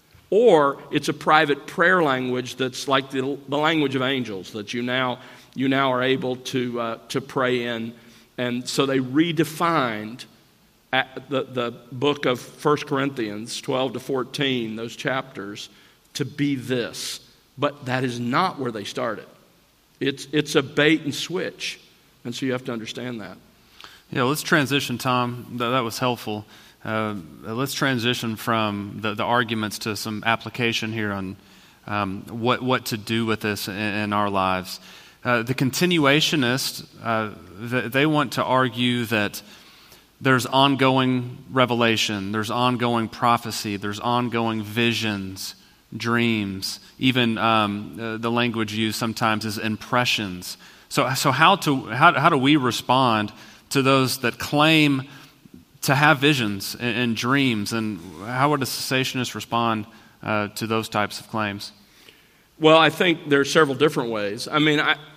S2: or it's a private prayer language that's like the, the language of angels that you now you now are able to uh, to pray in. And so they redefined at the, the book of First Corinthians twelve to fourteen, those chapters, to be this. But that is not where they started. It's it's a bait and switch. And so you have to understand that.
S1: Yeah, let's transition, Tom. That, that was helpful. Uh, let's transition from the, the arguments to some application here on um, what what to do with this in, in our lives. Uh, the continuationists, uh, th- they want to argue that there's ongoing revelation, there's ongoing prophecy, there's ongoing visions, dreams, even um, uh, the language used sometimes is impressions. So, so how to how how do we respond to those that claim to have visions and, and dreams, and how would a cessationist respond uh, to those types of claims?
S2: Well, I think there are several different ways. I mean, I,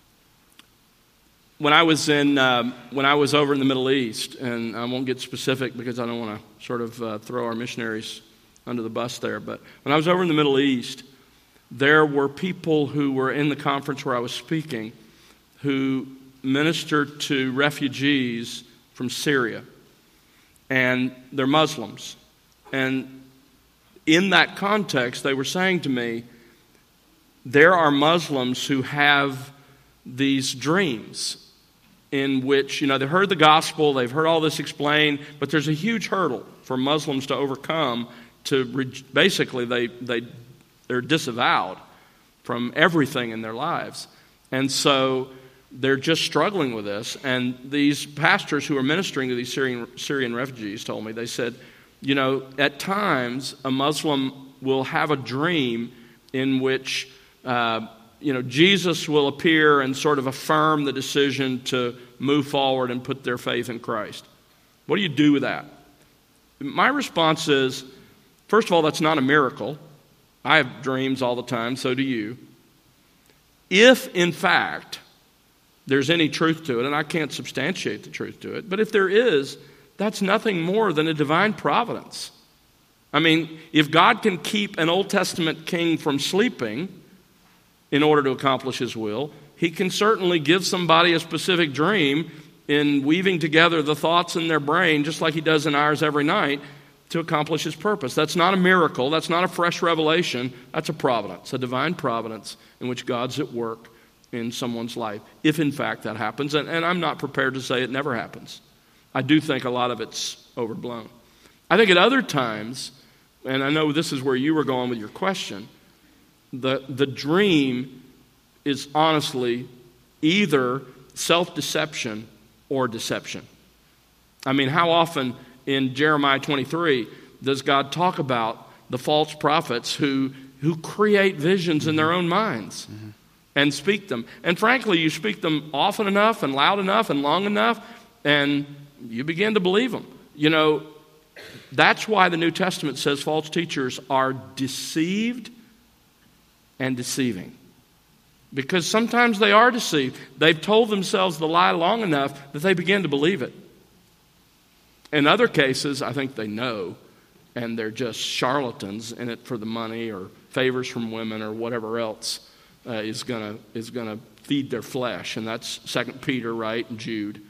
S2: when I was in um, when I was over in the Middle East, and I won't get specific because I don't want to sort of uh, throw our missionaries under the bus there, but when I was over in the Middle East, there were people who were in the conference where I was speaking who ministered to refugees from Syria, and they're Muslims. And in that context, they were saying to me, there are Muslims who have these dreams in which, you know, they heard the gospel, they've heard all this explained, but there's a huge hurdle for Muslims to overcome to, re- basically, they, they, they're disavowed from everything in their lives. And so they're just struggling with this. And these pastors who are ministering to these Syrian, Syrian refugees told me, they said, you know, at times a Muslim will have a dream in which Uh, you know, Jesus will appear and sort of affirm the decision to move forward and put their faith in Christ. What do you do with that? My response is, first of all, that's not a miracle. I have dreams all the time, so do you. If, in fact, there's any truth to it, and I can't substantiate the truth to it, but if there is, that's nothing more than a divine providence. I mean, if God can keep an Old Testament king from sleeping in order to accomplish his will, he can certainly give somebody a specific dream in weaving together the thoughts in their brain, just like he does in ours every night, to accomplish his purpose. That's not a miracle. That's not a fresh revelation. That's a providence, a divine providence in which God's at work in someone's life, if in fact that happens. And, and I'm not prepared to say it never happens. I do think a lot of it's overblown. I think at other times, and I know this is where you were going with your question, The the dream is honestly either self-deception or deception. I mean, how often in Jeremiah twenty-three does God talk about the false prophets who, who create visions in their own minds mm-hmm. and speak them? And frankly, you speak them often enough and loud enough and long enough, and you begin to believe them. You know, that's why the New Testament says false teachers are deceived and deceiving. Because sometimes they are deceived. They've told themselves the lie long enough that they begin to believe it. In other cases, I think they know, and they're just charlatans in it for the money or favors from women or whatever else uh, is gonna is gonna feed their flesh. And that's Second Peter, right, and Jude.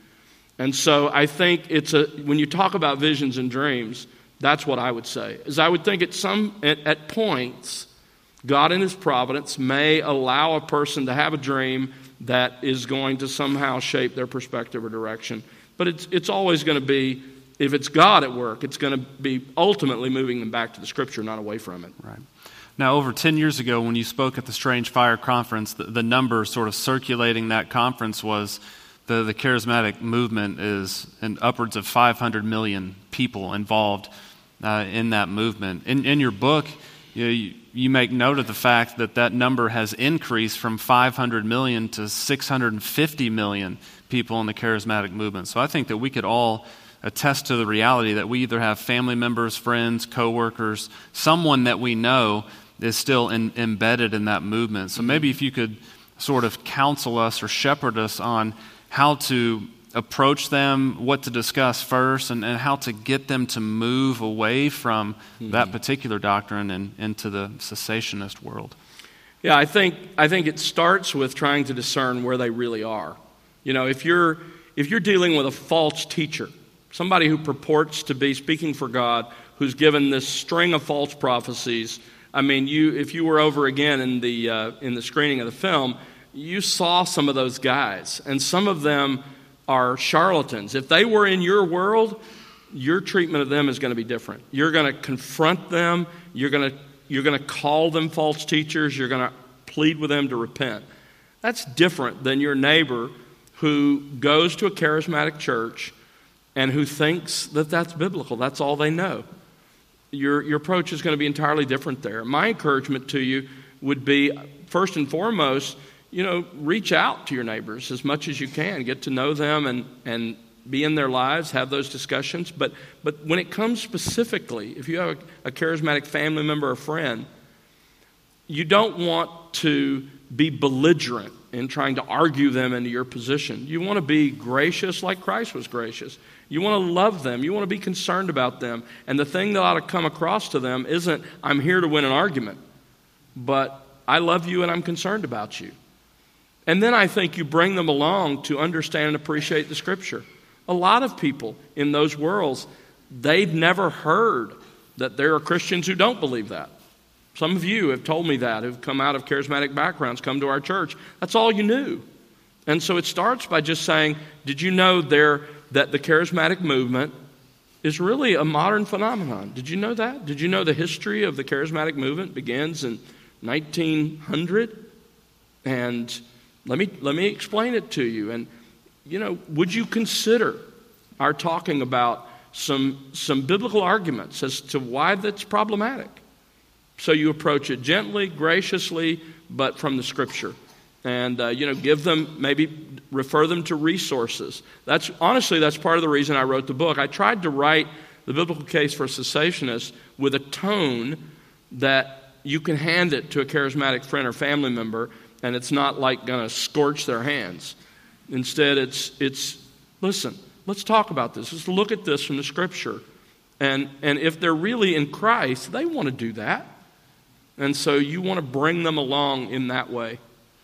S2: And so I think it's a, when you talk about visions and dreams, that's what I would say. Is I would think at some, at, at points, God in His providence may allow a person to have a dream that is going to somehow shape their perspective or direction. But it's it's always going to be, if it's God at work, it's going to be ultimately moving them back to the Scripture, not away from it.
S1: Right. Now, over ten years ago, when you spoke at the Strange Fire Conference, the, the number sort of circulating that conference was the, the charismatic movement is in upwards of five hundred million people involved uh, in that movement. In, in your book, you, you, you make note of the fact that that number has increased from five hundred million to six hundred fifty million people in the charismatic movement. So I think that we could all attest to the reality that we either have family members, friends, coworkers, someone that we know is still in, embedded in that movement. So maybe if you could sort of counsel us or shepherd us on how to approach them, what to discuss first, and, and how to get them to move away from mm-hmm. that particular doctrine and into the cessationist world.
S2: Yeah, I think I think it starts with trying to discern where they really are. You know, if you're if you're dealing with a false teacher, somebody who purports to be speaking for God, who's given this string of false prophecies, I mean, you if you were over again in the uh, in the screening of the film, you saw some of those guys, and some of them are charlatans. If they were in your world, your treatment of them is going to be different. You're going to confront them. You're going to you're going to call them false teachers. You're going to plead with them to repent. That's different than your neighbor who goes to a charismatic church and who thinks that that's biblical. That's all they know. Your your approach is going to be entirely different there. My encouragement to you would be, first and foremost, you know, reach out to your neighbors as much as you can. Get to know them and, and be in their lives, have those discussions. But but when it comes specifically, if you have a, a charismatic family member or friend, you don't want to be belligerent in trying to argue them into your position. You want to be gracious like Christ was gracious. You want to love them. You want to be concerned about them. And the thing that ought to come across to them isn't, I'm here to win an argument, but I love you and I'm concerned about you. And then I think you bring them along to understand and appreciate the Scripture. A lot of people in those worlds, they've never heard that there are Christians who don't believe that. Some of you have told me that, who've come out of charismatic backgrounds, come to our church. That's all you knew. And so it starts by just saying, did you know there that the charismatic movement is really a modern phenomenon? Did you know that? Did you know the history of the charismatic movement begins in nineteen hundred? And let me let me explain it to you. And, you know, would you consider our talking about some some biblical arguments as to why that's problematic? So you approach it gently, graciously, but from the Scripture. And, uh, you know, give them, maybe refer them to resources. That's honestly, that's part of the reason I wrote the book. I tried to write the biblical case for cessationists with a tone that you can hand it to a charismatic friend or family member, and it's not like going to scorch their hands. Instead, it's, it's listen, let's talk about this. Let's look at this from the Scripture. And, and if they're really in Christ, they want to do that. And so you want to bring them along in that way.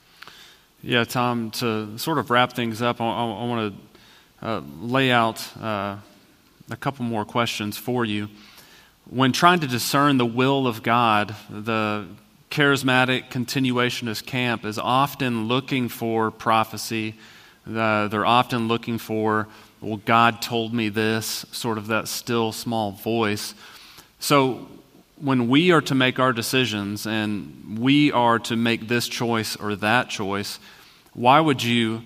S1: Yeah, Tom, to sort of wrap things up, I, I, I want to uh, lay out uh, a couple more questions for you. When trying to discern the will of God, the charismatic continuationist camp is often looking for prophecy. Uh, they're often looking for, well, God told me this, sort of that still small voice. So when we are to make our decisions and we are to make this choice or that choice, why would you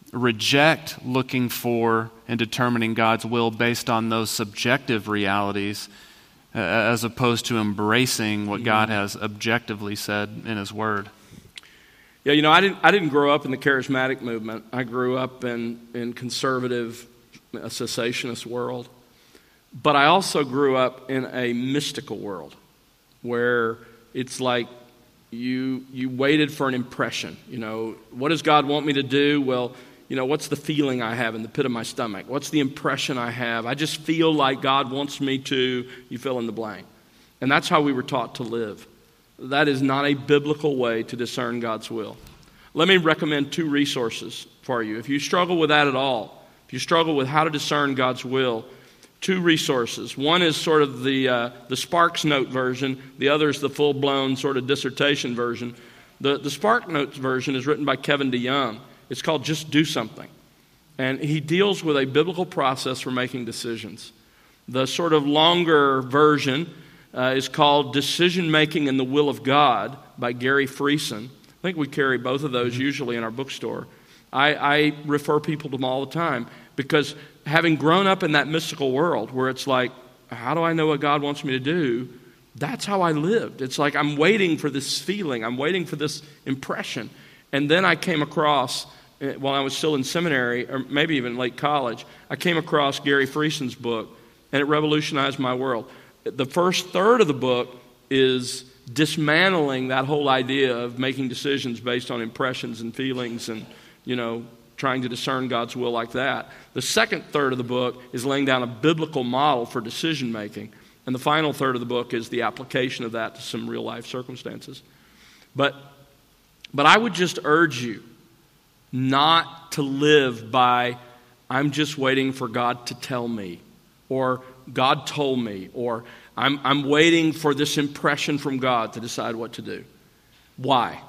S1: reject looking for and determining God's will based on those subjective realities uh, as opposed to embracing what God has objectively said in His Word?
S2: Yeah, you know, I didn't I didn't grow up in the charismatic movement. I grew up in, in conservative, a cessationist world. But I also grew up in a mystical world where it's like you you waited for an impression. You know, what does God want me to do? Well, you know, what's the feeling I have in the pit of my stomach? What's the impression I have? I just feel like God wants me to, you fill in the blank. And that's how we were taught to live. That is not a biblical way to discern God's will. Let me recommend two resources for you. If you struggle with that at all, if you struggle with how to discern God's will, two resources. One is sort of the uh, the Sparks Note version. The other is the full-blown sort of dissertation version. The, the Spark Notes version is written by Kevin DeYoung. It's called Just Do Something. And he deals with a biblical process for making decisions. The sort of longer version uh, is called Decision Making in the Will of God by Gary Friesen. I think we carry both of those usually in our bookstore. I, I refer people to them all the time because having grown up in that mystical world where it's like, how do I know what God wants me to do? That's how I lived. It's like I'm waiting for this feeling. I'm waiting for this impression. And then I came across, while I was still in seminary, or maybe even late college, I came across Gary Friesen's book, and it revolutionized my world. The first third of the book is dismantling that whole idea of making decisions based on impressions and feelings and, you know, trying to discern God's will like that. The second third of the book is laying down a biblical model for decision making. And the final third of the book is the application of that to some real life circumstances. But, but I would just urge you not to live by, I'm just waiting for God to tell me, or God told me, or I'm, I'm waiting for this impression from God to decide what to do. Why?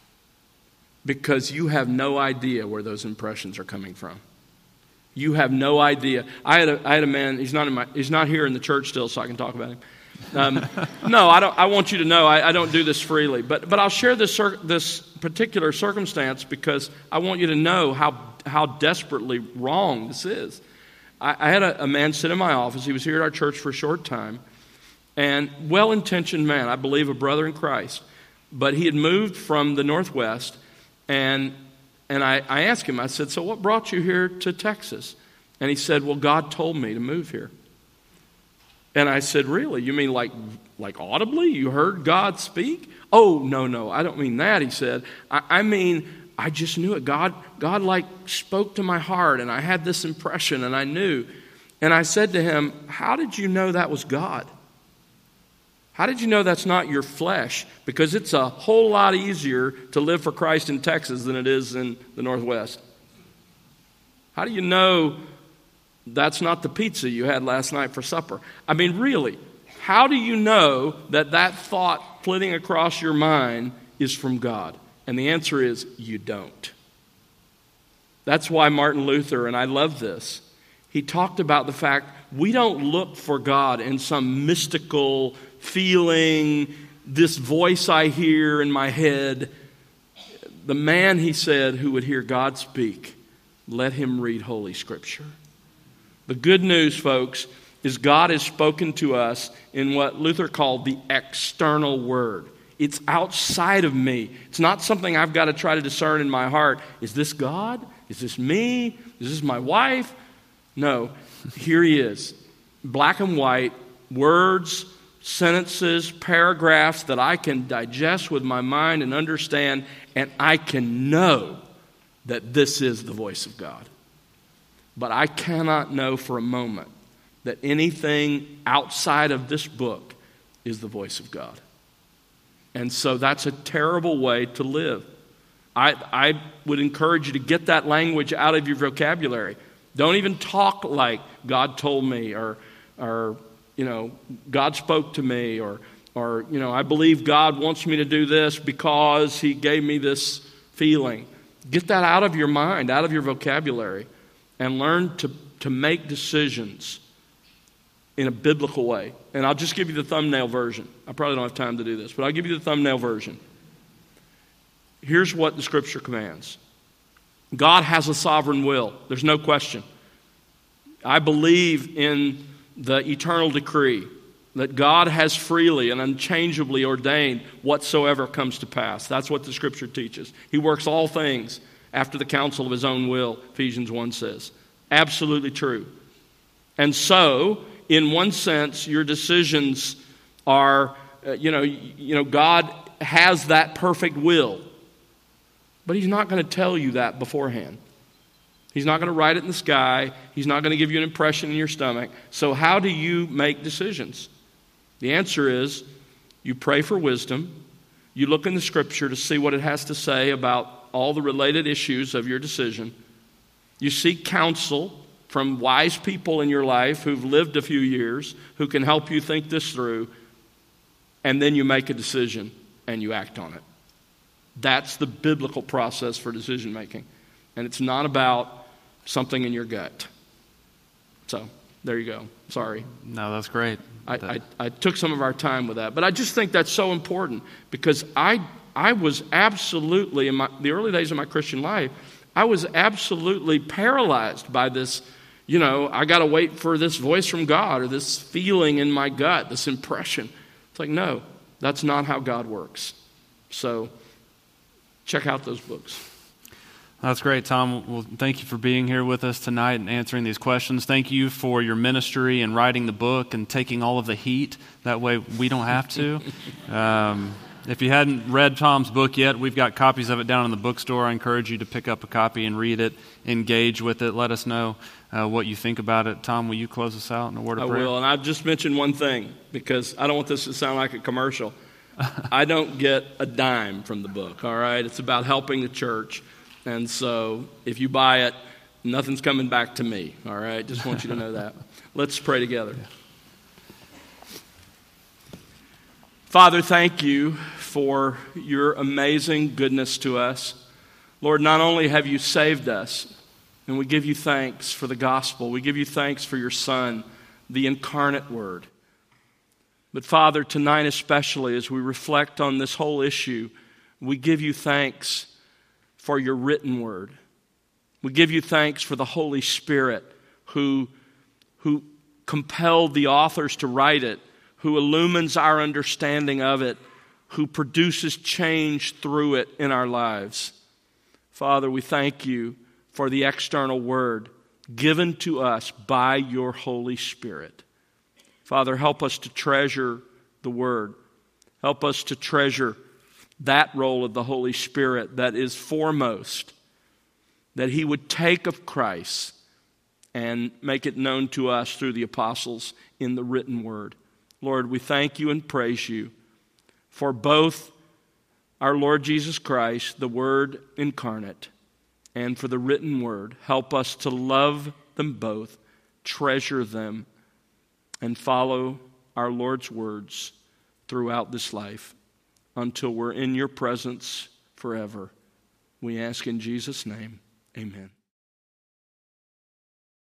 S2: Because you have no idea where those impressions are coming from. You have no idea. I had a, I had a man, he's not in my, he's not here in the church still, so I can talk about him. Um, no, I don't. I want you to know I, I don't do this freely, but but I'll share this cir- this particular circumstance because I want you to know how how desperately wrong this is. I, I had a, a man sit in my office. He was here at our church for a short time, and well-intentioned man, I believe a brother in Christ, but he had moved from the Northwest, and and I, I asked him. I said, "So what brought you here to Texas?" And he said, "Well, God told me to move here." And I said, "Really? You mean like like audibly? You heard God speak?" "Oh, no, no, I don't mean that," he said. I, I mean, I just knew it. God, God like spoke to my heart, and I had this impression, and I knew. And I said to him, "How did you know that was God? How did you know that's not your flesh? Because it's a whole lot easier to live for Christ in Texas than it is in the Northwest. How do you know that's not the pizza you had last night for supper?" I mean, really, how do you know that that thought flitting across your mind is from God? And the answer is, you don't. That's why Martin Luther, and I love this, he talked about the fact we don't look for God in some mystical feeling, this voice I hear in my head. The man, he said, who would hear God speak, let him read Holy Scripture. The good news, folks, is God has spoken to us in what Luther called the external word. It's outside of me. It's not something I've got to try to discern in my heart. Is this God? Is this me? Is this my wife? No. Here he is. Black and white, words, sentences, paragraphs that I can digest with my mind and understand, and I can know that this is the voice of God. But I cannot know for a moment that anything outside of this book is the voice of God. And so that's a terrible way to live. I, I would encourage you to get that language out of your vocabulary. Don't even talk like God told me, or, or you know, God spoke to me, or, or you know, I believe God wants me to do this because He gave me this feeling. Get that out of your mind, out of your vocabulary, and learn to, to make decisions in a biblical way. And I'll just give you the thumbnail version. I probably don't have time to do this, but I'll give you the thumbnail version. Here's what the Scripture commands. God has a sovereign will. There's no question. I believe in the eternal decree that God has freely and unchangeably ordained whatsoever comes to pass. That's what the Scripture teaches. He works all things after the counsel of His own will, Ephesians one says. Absolutely true. And so, in one sense, your decisions are, uh, you know, you know, God has that perfect will. But He's not going to tell you that beforehand. He's not going to write it in the sky. He's not going to give you an impression in your stomach. So how do you make decisions? The answer is you pray for wisdom. You look in the Scripture to see what it has to say about all the related issues of your decision. You seek counsel from wise people in your life who've lived a few years, who can help you think this through, and then you make a decision and you act on it. That's the biblical process for decision making. And it's not about something in your gut. So, there you go. Sorry.
S1: No, that's great.
S2: I, I, I took some of our time with that. But I just think that's so important because I I was absolutely, in my, the early days of my Christian life, I was absolutely paralyzed by this, you know, I got to wait for this voice from God or this feeling in my gut, this impression. It's like, no, that's not how God works. So, check out those books.
S1: That's great, Tom. Well, thank you for being here with us tonight and answering these questions. Thank you for your ministry and writing the book and taking all of the heat. That way we don't have to. Um, if you hadn't read Tom's book yet, we've got copies of it down in the bookstore. I encourage you to pick up a copy and read it, engage with it. Let us know uh, what you think about it. Tom, will you close us out in a word of
S2: I
S1: prayer?
S2: I will, and I've just mentioned one thing because I don't want this to sound like a commercial. I don't get a dime from the book, all right? It's about helping the church. And so if you buy it, nothing's coming back to me, all right? Just want you to know that. Let's pray together. Father, thank you for your amazing goodness to us. Lord, not only have you saved us, and we give you thanks for the gospel, we give you thanks for your Son, the incarnate Word. But Father, tonight especially, as we reflect on this whole issue, we give you thanks for your written word. We give you thanks for the Holy Spirit who, who compelled the authors to write it, who illumines our understanding of it, who produces change through it in our lives. Father, we thank you for the external word given to us by your Holy Spirit. Father, help us to treasure the word. Help us to treasure that role of the Holy Spirit that is foremost, that he would take of Christ and make it known to us through the apostles in the written word. Lord, we thank you and praise you for both our Lord Jesus Christ, the Word incarnate, and for the written word. Help us to love them both, treasure them, and follow our Lord's words throughout this life until we're in your presence forever. We ask in Jesus' name, amen.